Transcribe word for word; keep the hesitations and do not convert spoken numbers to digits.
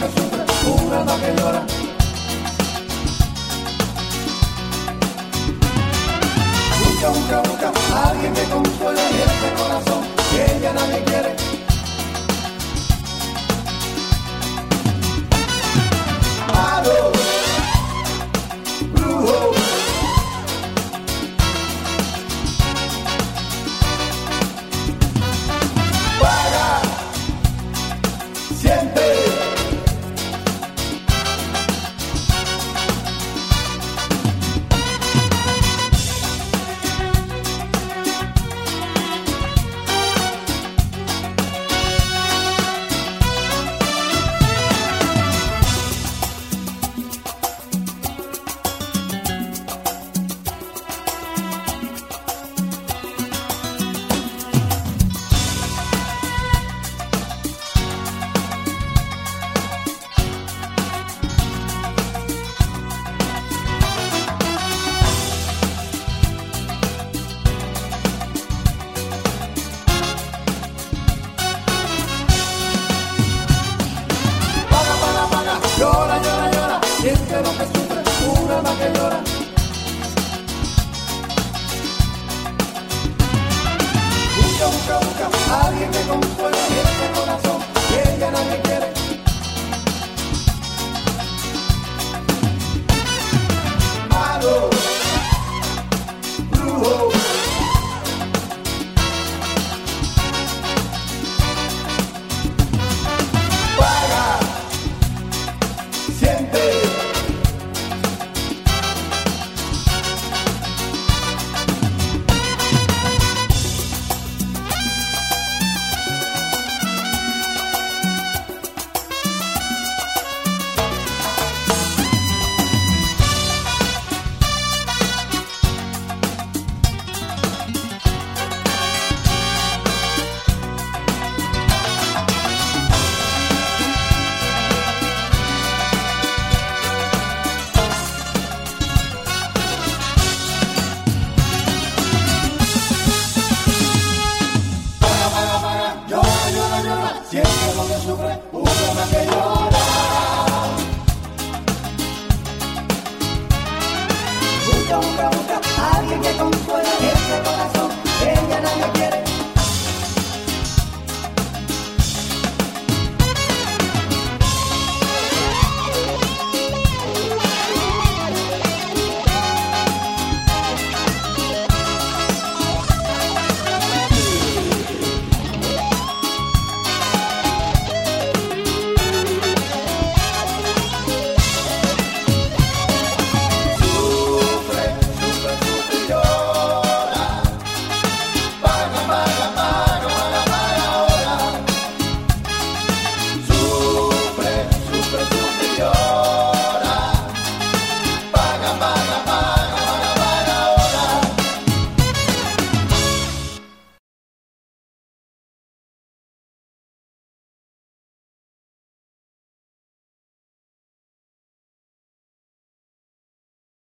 sufre, un alma que llora. Busca, busca, busca a alguien que consuele este corazón que ya nadie quiere. Malo, brujo, paga, siente. Llora, llora, llora, siente lo que sufre, un alma que llora. Busca, busca, busca a alguien que consuele este corazón que ya nadie quiere. Malo, brujo, paga, siente. Llora, llora, llora, siente lo que sufre, un alma que llora. Busca, busca,